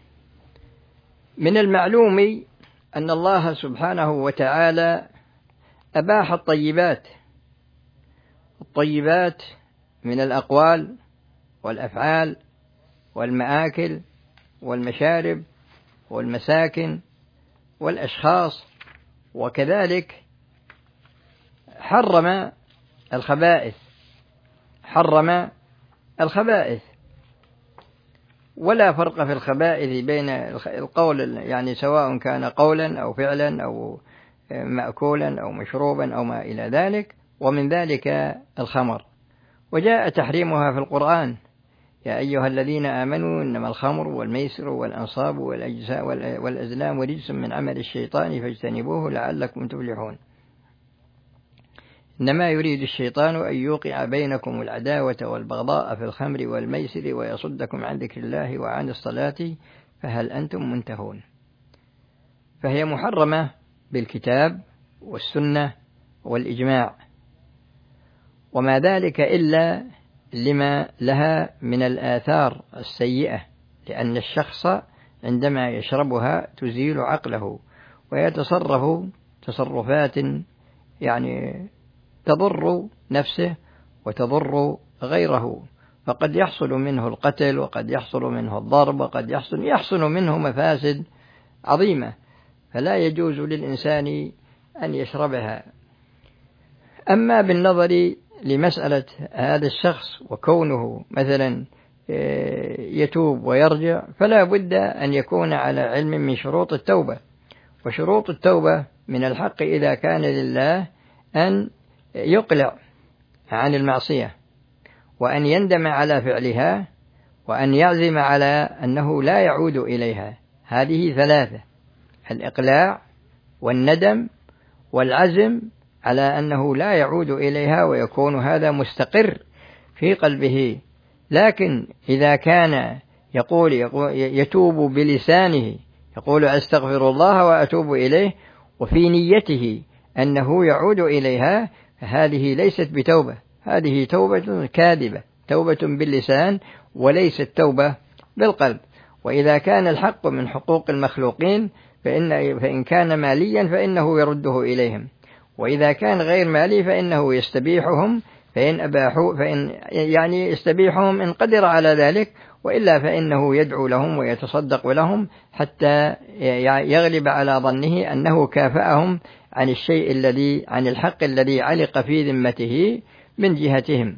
من المعلوم أن الله سبحانه وتعالى أباح الطيبات من الأقوال والأفعال والمآكل والمشارب والمساكن والأشخاص، وكذلك حرم الخبائث، ولا فرق في الخبائث بين القول، يعني سواء كان قولا أو فعلا أو مأكولا أو مشروبا أو ما إلى ذلك، ومن ذلك الخمر، وجاء تحريمها في القرآن: يا أيها الذين آمنوا إنما الخمر والميسر والأنصاب والأزلام رجس من عمل الشيطان فاجتنبوه لعلكم تفلحون. إنما يريد الشيطان أن يوقع بينكم العداوة والبغضاء في الخمر والميسر ويصدكم عن ذكر الله وعن الصلاة فهل أنتم منتهون. فهي محرمة بالكتاب والسنة والإجماع، وما ذلك إلا لما لها من الآثار السيئة، لأن الشخص عندما يشربها تزيل عقله ويتصرف تصرفات يعني تضر نفسه وتضر غيره، فقد يحصل منه القتل، وقد يحصل منه الضرب، وقد يحصل منه مفاسد عظيمة، فلا يجوز للإنسان أن يشربها. أما بالنظر لمسألة هذا الشخص وكونه مثلا يتوب ويرجع، فلا بد أن يكون على علم من شروط التوبة، وشروط التوبة من الحق إذا كان لله أن يقلع عن المعصية، وأن يندم على فعلها، وأن يعزم على أنه لا يعود إليها. هذه ثلاثة: الإقلاع والندم والعزم على أنه لا يعود إليها، ويكون هذا مستقر في قلبه. لكن إذا كان يتوب بلسانه، يقول أستغفر الله وأتوب إليه، وفي نيته أنه يعود إليها، فهذه ليست بتوبة، هذه توبة كاذبة، توبة باللسان وليست توبة بالقلب. وإذا كان الحق من حقوق المخلوقين فإن كان ماليا فإنه يرده إليهم، وإذا كان غير مالي فإنه يستبيحهم، فإن يستبيحهم إن قدر على ذلك، وإلا فإنه يدعو لهم ويتصدق لهم حتى يغلب على ظنه أنه كافأهم عن الحق الذي علق في ذمته من جهتهم.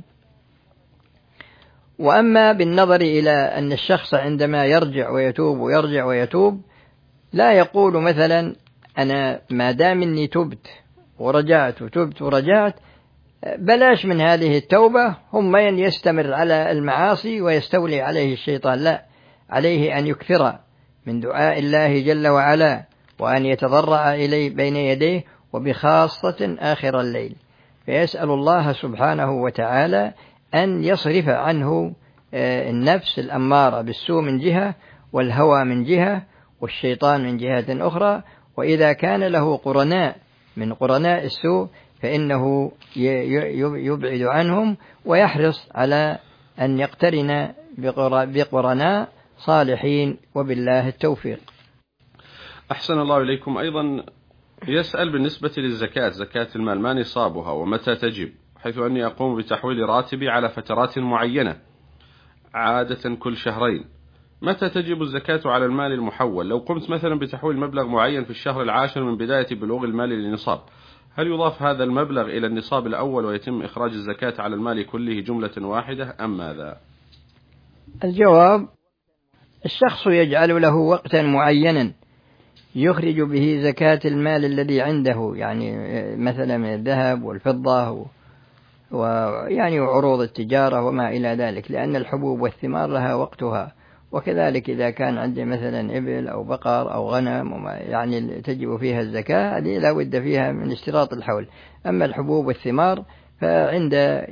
وأما بالنظر إلى أن الشخص عندما يرجع ويتوب لا يقول مثلا أنا ما دام إني تبت ورجعت بلاش من هذه التوبة، هم من يستمر على المعاصي ويستولي عليه الشيطان. لا، عليه أن يكثر من دعاء الله جل وعلا، وأن يتضرع إليه بين يديه، وبخاصة آخر الليل، فيسأل الله سبحانه وتعالى أن يصرف عنه النفس الأمارة بالسوء من جهة، والهوى من جهة، والشيطان من جهة أخرى. وإذا كان له قرناء من قرناء السوء فإنه يبعد عنهم ويحرص على أن يقترن بقرناء صالحين، وبالله التوفيق. أحسن الله إليكم. أيضا يسأل بالنسبة للزكاة، زكاة المال ما نصابها ومتى تجب، حيث أني أقوم بتحويل راتبي على فترات معينة عادة كل شهرين، متى تجب الزكاة على المال المحول؟ لو قمت مثلا بتحويل مبلغ معين في الشهر العاشر من بداية بلوغ المال للنصاب، هل يضاف هذا المبلغ إلى النصاب الأول ويتم إخراج الزكاة على المال كله جملة واحدة أم ماذا؟ الجواب: الشخص يجعل له وقتا معينا يخرج به زكاة المال الذي عنده، يعني مثلا من الذهب والفضة ويعني عروض التجارة وما إلى ذلك، لأن الحبوب والثمار لها وقتها. وكذلك إذا كان عنده مثلا إبل أو بقر أو غنم يعني تجب فيها الزكاة، هذه لا بد فيها من اشتراط الحول. أما الحبوب والثمار فعند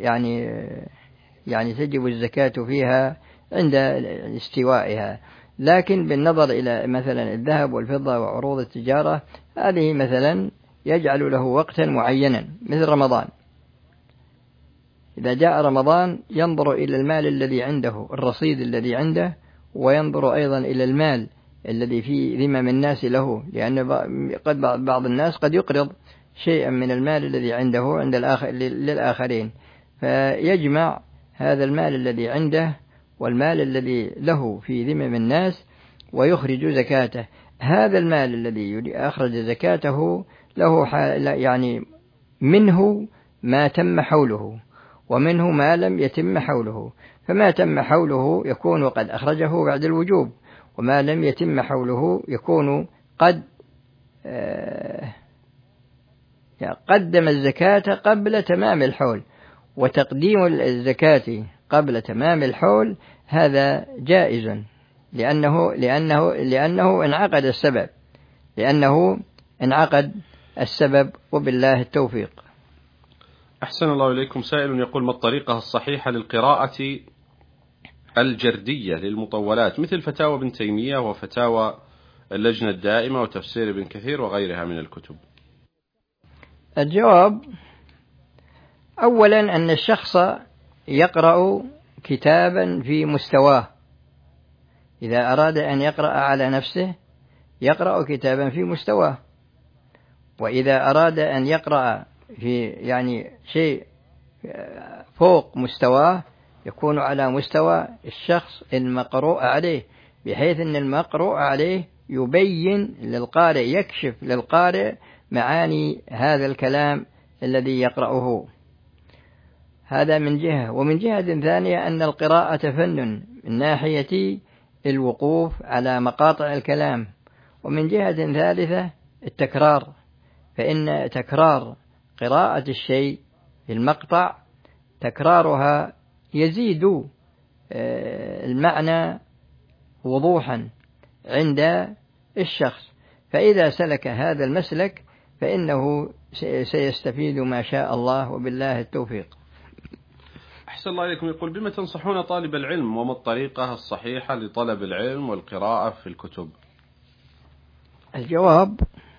يعني تجب الزكاة فيها عند استوائها. لكن بالنظر إلى مثلا الذهب والفضة وعروض التجارة، هذه مثلا يجعل له وقتا معينا مثل رمضان. إذا جاء رمضان ينظر إلى المال الذي عنده، الرصيد الذي عنده، وينظر أيضا إلى المال الذي في ذمم الناس له، لأن قد بعض الناس قد يقرض شيئا من المال الذي عنده عند للآخرين، فيجمع هذا المال الذي عنده والمال الذي له في ذمم الناس ويخرج زكاته. هذا المال الذي أخرج زكاته له يعني منه ما تم حوله ومنه ما لم يتم حوله، فما تم حوله يكون قد أخرجه بعد الوجوب، وما لم يتم حوله يكون قد قدم الزكاة قبل تمام الحول. وتقديم الزكاة قبل تمام الحول هذا جائز، لأنه انعقد السبب، وبالله التوفيق. أحسن الله إليكم. سائل يقول: ما الطريقة الصحيحة للقراءة الجردية للمطولات مثل فتاوى ابن تيمية وفتاوى اللجنة الدائمة وتفسير ابن كثير وغيرها من الكتب؟ الجواب: أولا أن الشخص يقرأ كتابا في مستواه. إذا أراد أن يقرأ على نفسه يقرأ كتابا في مستواه، وإذا أراد أن يقرأ في يعني شيء فوق مستواه يكون على مستوى الشخص المقروء عليه، بحيث أن المقروء عليه يبين للقارئ، يكشف للقارئ معاني هذا الكلام الذي يقرأه. هذا من جهة. ومن جهة ثانية أن القراءة فن من ناحية الوقوف على مقاطع الكلام. ومن جهة ثالثة التكرار، فإن تكرار قراءة الشيء في المقطع تكرارها يزيد المعنى وضوحا عند الشخص، فإذا سلك هذا المسلك فإنه سيستفيد ما شاء الله، وبالله التوفيق. أحسن الله إليكم. يقول: بما تنصحون طالب العلم، وما الطريقة الصحيحة لطلب العلم والقراءة في الكتب؟ الجواب: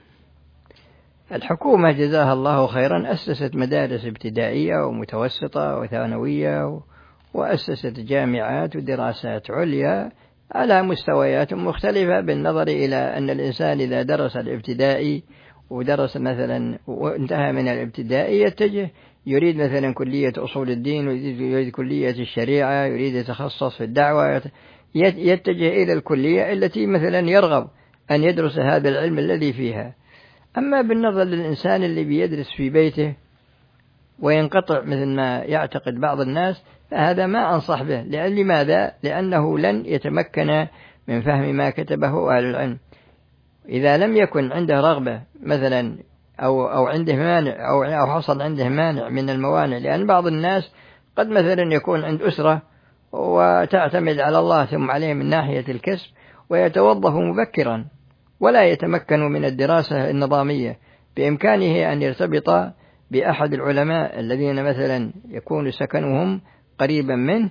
الحكومة جزاها الله خيرا أسست مدارس ابتدائية ومتوسطة وثانوية، وأسست جامعات ودراسات عليا على مستويات مختلفة، بالنظر إلى أن الإنسان إذا درس الابتدائي ودرس مثلا وانتهى من الابتدائي يتجه يريد مثلا كلية أصول الدين، يريد كلية الشريعة، يريد يتخصص في الدعوة، يتجه إلى الكلية التي مثلا يرغب أن يدرس هذا العلم الذي فيها. أما بالنظر للإنسان اللي بيدرس في بيته وينقطع مثل ما يعتقد بعض الناس، فهذا ما أنصح به. لماذا؟ لأنه لن يتمكن من فهم ما كتبه أهل العلم. إذا لم يكن عنده رغبة مثلا أو عنده مانع أو حصل عنده مانع من الموانع، لأن بعض الناس قد مثلا يكون عند أسرة وتعتمد على الله ثم عليه من ناحية الكسب، ويتوظف مبكرا ولا يتمكن من الدراسة النظامية، بإمكانه أن يرتبط بأحد العلماء الذين مثلا يكون سكنهم قريبا منه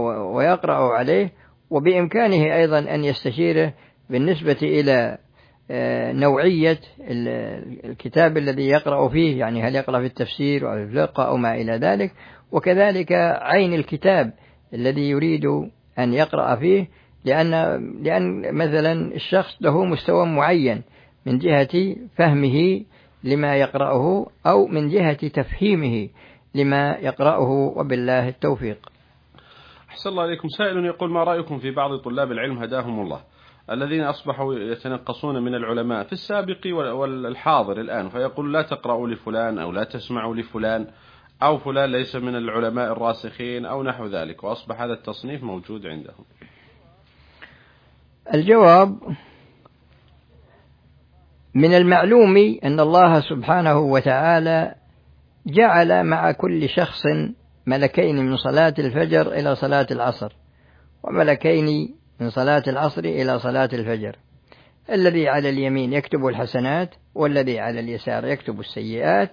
ويقرأ عليه، وبإمكانه أيضا أن يستشيره بالنسبة إلى نوعية الكتاب الذي يقرأ فيه، يعني هل يقرأ في التفسير أو الفقه أو ما إلى ذلك، وكذلك عين الكتاب الذي يريد أن يقرأ فيه، لأن مثلا الشخص له مستوى معين من جهة فهمه لما يقرأه أو من جهة تفهيمه لما يقرأه، وبالله التوفيق. أحسن الله إليكم. سائل يقول: ما رأيكم في بعض طلاب العلم هداهم الله الذين أصبحوا يتنقصون من العلماء في السابق والحاضر الآن، فيقول: لا تقرأوا لفلان أو لا تسمعوا لفلان أو فلان ليس من العلماء الراسخين أو نحو ذلك، وأصبح هذا التصنيف موجود عندهم؟ الجواب: من المعلوم أن الله سبحانه وتعالى جعل مع كل شخص ملكين من صلاة الفجر إلى صلاة العصر، وملكين من صلاة العصر إلى صلاة الفجر. الذي على اليمين يكتب الحسنات، والذي على اليسار يكتب السيئات.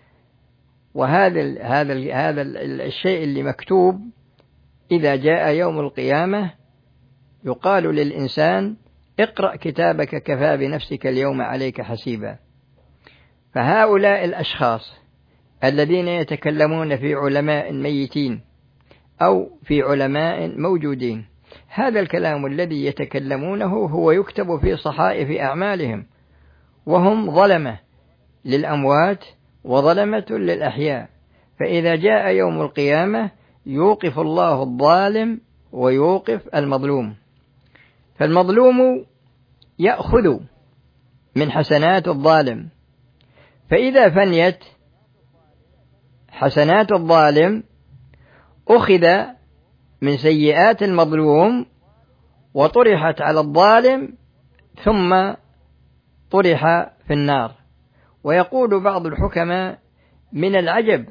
وهذا الشيء اللي مكتوب إذا جاء يوم القيامة يقال للإنسان: اقرأ كتابك كفى بنفسك اليوم عليك حسيبا. فهؤلاء الأشخاص الذين يتكلمون في علماء ميتين أو في علماء موجودين، هذا الكلام الذي يتكلمونه هو يكتب في صحائف أعمالهم، وهم ظلمة للأموات وظلمة للأحياء. فإذا جاء يوم القيامة يوقف الله الظالم ويوقف المظلوم، فالمظلوم يأخذ من حسنات الظالم، فإذا فنيت حسنات الظالم أخذ من سيئات المظلوم وطرحت على الظالم ثم طرح في النار. ويقول بعض الحكماء: من العجب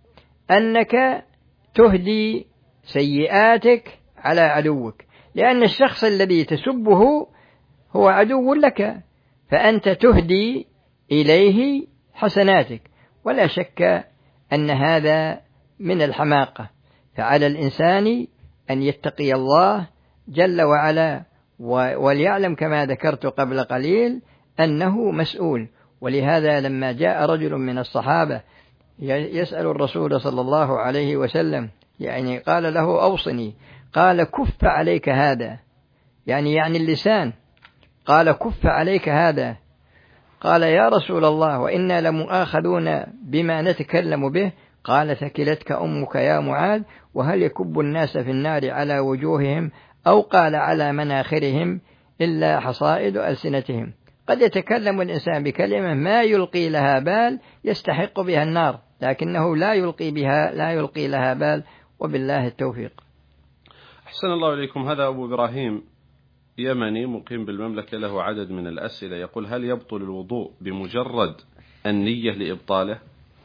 أنك تهدي سيئاتك على عدوك، لأن الشخص الذي تسبه هو عدو لك، فأنت تهدي إليه حسناتك. ولا شك أن هذا من الحماقة، فعلى الإنسان أن يتقي الله جل وعلا، وليعلم كما ذكرت قبل قليل أنه مسؤول. ولهذا لما جاء رجل من الصحابة يسأل الرسول صلى الله عليه وسلم، يعني قال له: أوصني. قال: كف عليك هذا، يعني اللسان. قال: كف عليك هذا. قال: يا رسول الله، وإنا لمؤاخذون بما نتكلم به. قال: ثكلتك أمك يا معاذ، وهل يكب الناس في النار على وجوههم أو قال على مناخرهم إلا حصائد ألسنتهم. قد يتكلم الإنسان بكلمة ما يلقي لها بال يستحق بها النار، لكنه لا يلقي لها بال، وبالله التوفيق. أحسن الله إليكم. هذا أبو إبراهيم يمني مقيم بالمملكة، له عدد من الأسئلة. يقول: هل يبطل الوضوء بمجرد النية لإبطاله؟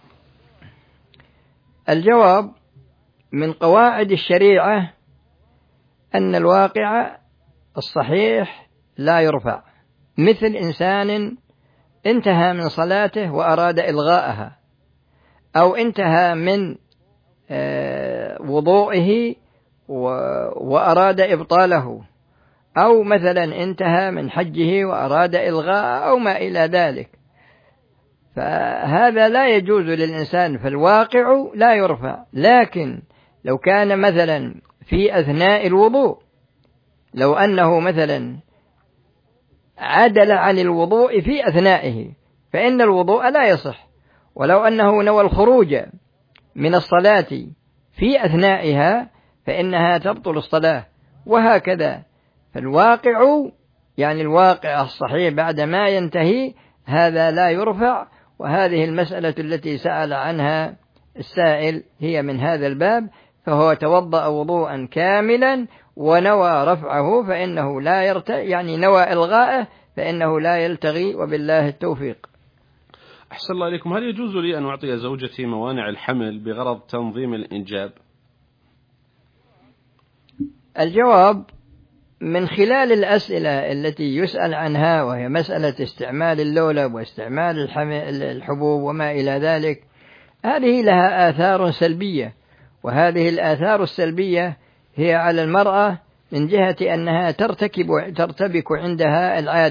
الجواب: من قواعد الشريعة أن الواقع الصحيح لا يرفع، مثل إنسان انتهى من صلاته وأراد إلغاءها، أو انتهى من وضوئه وأراد إبطاله، أو مثلا انتهى من حجه وأراد إلغاء أو ما إلى ذلك، فهذا لا يجوز للإنسان، فالواقع لا يرفع. لكن لو كان مثلا في أثناء الوضوء، لو أنه مثلا عدل عن الوضوء في أثنائه فإن الوضوء لا يصح، ولو أنه نوى الخروج من الصلاة في أثنائها فإنها تبطل الصلاة، وهكذا. فالواقع يعني الواقع الصحيح بعد ما ينتهي هذا لا يرفع. وهذه المسألة التي سأل عنها السائل هي من هذا الباب، فهو توضأ وضوءا كاملا ونوى رفعه فإنه لا يعني نوى إلغائه فإنه لا يلتغي، وبالله التوفيق. أحسن الله إليكم. هل يجوز لي أن أعطي زوجتي موانع الحمل بغرض تنظيم الإنجاب؟ الجواب: من خلال الأسئلة التي يسأل عنها، وهي مسألة استعمال اللولب واستعمال الحبوب وما إلى ذلك، هذه لها آثار سلبية، وهذه الآثار السلبية هي على المرأة من جهة أنها ترتبك عندها العادة،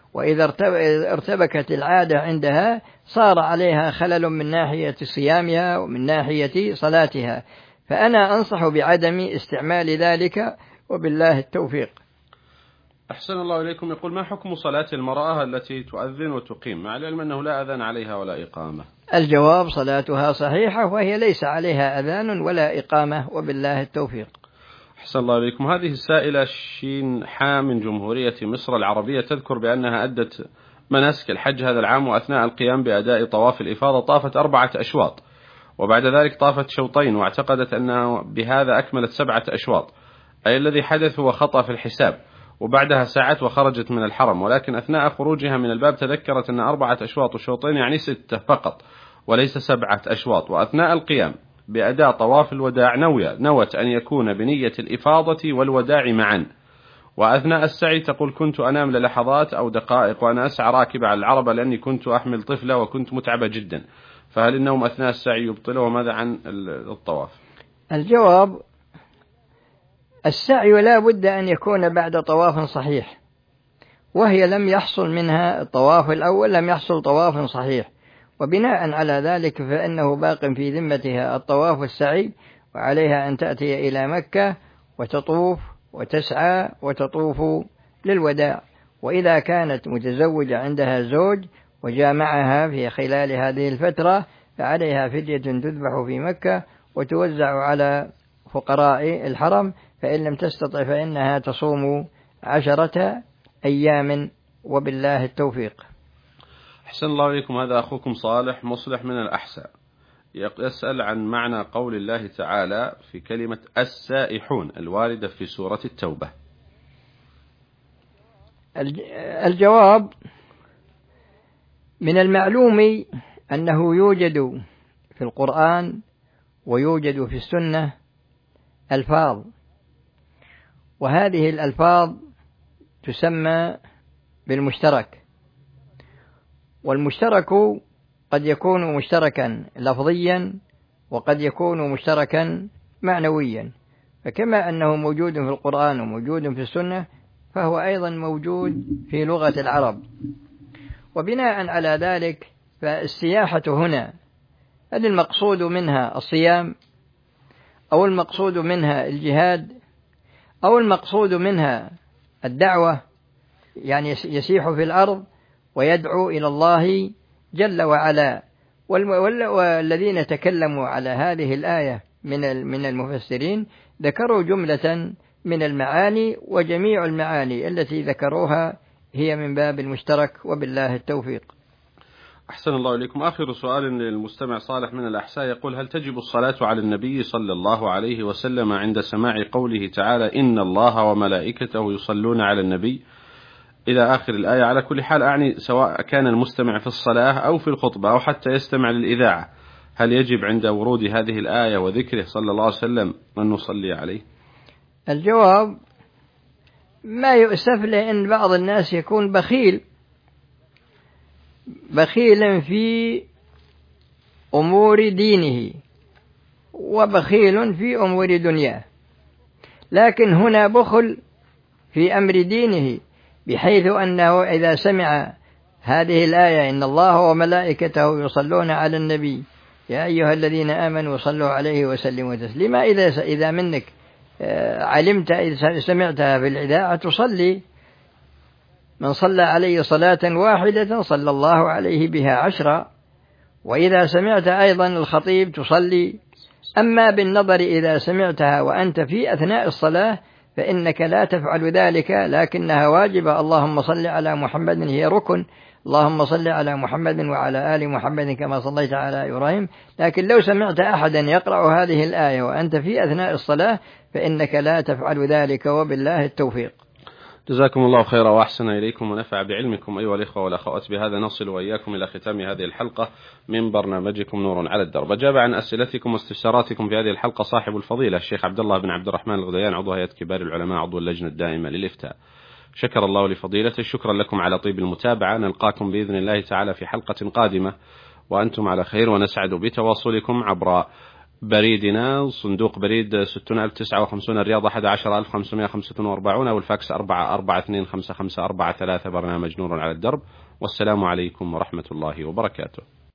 وإذا ارتبكت العادة عندها صار عليها خلل من ناحية صيامها ومن ناحية صلاتها، فأنا أنصح بعدم استعمال ذلك، وبالله التوفيق. أحسن الله إليكم. يقول: ما حكم صلاة المرأة التي تؤذن وتقيم مع العلم أنه لا أذان عليها ولا إقامة؟ الجواب: صلاتها صحيحة، وهي ليس عليها أذان ولا إقامة، وبالله التوفيق. أحسن الله إليكم. هذه السائلة شين حا من جمهورية مصر العربية تذكر بأنها أدت مناسك الحج هذا العام، وأثناء القيام بأداء طواف الإفاضة طافت 4 أشواط، وبعد ذلك طافت شوطين، واعتقدت أنها بهذا أكملت 7 أشواط، أي الذي حدث هو خطأ في الحساب، وبعدها ساعات وخرجت من الحرم، ولكن أثناء خروجها من الباب تذكرت أن 4 أشواط وشوطين يعني 6 فقط وليس 7 أشواط، وأثناء القيام بأداء طواف الوداع نوت أن يكون بنية الإفاضة والوداع معا، وأثناء السعي تقول: كنت أنام للحظات أو دقائق وأنا أسعى راكبة على العربة لأني كنت أحمل طفلة وكنت متعبة جدا، فهل النوم أثناء السعي يبطله؟ وماذا عن الطواف؟ الجواب: السعي لا بد أن يكون بعد طواف صحيح، وهي لم يحصل منها الطواف الأول، لم يحصل طواف صحيح، وبناء على ذلك فإنه باق في ذمتها الطواف والسعي، وعليها أن تأتي إلى مكة وتطوف وتسعى وتطوف للوداع. وإذا كانت متزوجة عندها زوج وجامعها في خلال هذه الفترة فعليها فدية تذبح في مكة وتوزع على فقراء الحرم، فإن لم تستطع فإنها تصوم 10 أيام، وبالله التوفيق. أحسن الله إليكم. هذا أخوكم صالح مصلح من الأحساء يسأل عن معنى قول الله تعالى في كلمة السائحون الواردة في سورة التوبة. الجواب: من المعلوم أنه يوجد في القرآن ويوجد في السنة ألفاظ، وهذه الألفاظ تسمى بالمشترك، والمشترك قد يكون مشتركا لفظيا وقد يكون مشتركا معنويا، فكما أنه موجود في القرآن وموجود في السنة فهو أيضا موجود في لغة العرب. وبناء على ذلك فالسياحة هنا هل المقصود منها الصيام أو المقصود منها الجهاد أو المقصود منها الدعوة، يعني يسيح في الأرض ويدعو إلى الله جل وعلا. والذين تكلموا على هذه الآية من المفسرين ذكروا جملة من المعاني، وجميع المعاني التي ذكروها هي من باب المشترك، وبالله التوفيق. أحسن الله إليكم. آخر سؤال للمستمع صالح من الأحساء يقول: هل تجب الصلاة على النبي صلى الله عليه وسلم عند سماع قوله تعالى: إن الله وملائكته يصلون على النبي إلى آخر الآية؟ على كل حال أعني سواء كان المستمع في الصلاة أو في الخطبة أو حتى يستمع للإذاعة، هل يجب عند ورود هذه الآية وذكره صلى الله عليه وسلم أن نصلي عليه؟ الجواب: ما يؤسف له أن بعض الناس يكون بخيلا في أمور دينه وبخيل في أمور دنياه، لكن هنا بخل في أمر دينه، بحيث أنه إذا سمع هذه الآية: إن الله وملائكته يصلون على النبي يا أيها الذين آمنوا صلوا عليه وسلموا تسليما، إذا منك علمت إذا سمعتها في الإذاعة تصلي: من صلى عليه صلاة واحدة صلى الله عليه بها 10. وإذا سمعت أيضا الخطيب تصلي. أما بالنظر إذا سمعتها وأنت في أثناء الصلاة فإنك لا تفعل ذلك، لكنها واجبة. اللهم صل على محمد هي ركن، اللهم صل على محمد وعلى آل محمد كما صليت على إبراهيم. لكن لو سمعت أحدا يقرأ هذه الآية وأنت في أثناء الصلاة فإنك لا تفعل ذلك، وبالله التوفيق. جزاكم الله خيرا وأحسن إليكم ونفع بعلمكم أيها الإخوة والأخوات. بهذا نصل وإياكم إلى ختام هذه الحلقة من برنامجكم نور على الدرب. أجاب عن أسئلتكم واستفساراتكم في هذه الحلقة صاحب الفضيلة الشيخ عبد الله بن عبد الرحمن الغديان، عضو هيئة كبار العلماء، عضو اللجنة الدائمة للإفتاء. شكر الله لفضيلته. شكرا لكم على طيب المتابعة. نلقاكم بإذن الله تعالى في حلقة قادمة وأنتم على خير، ونسعد بتواصلكم عبر بريدنا صندوق بريد 60,059 الرياض 11,545 أو الفاكس 44255543 برنامج نور على الدرب. والسلام عليكم ورحمة الله وبركاته.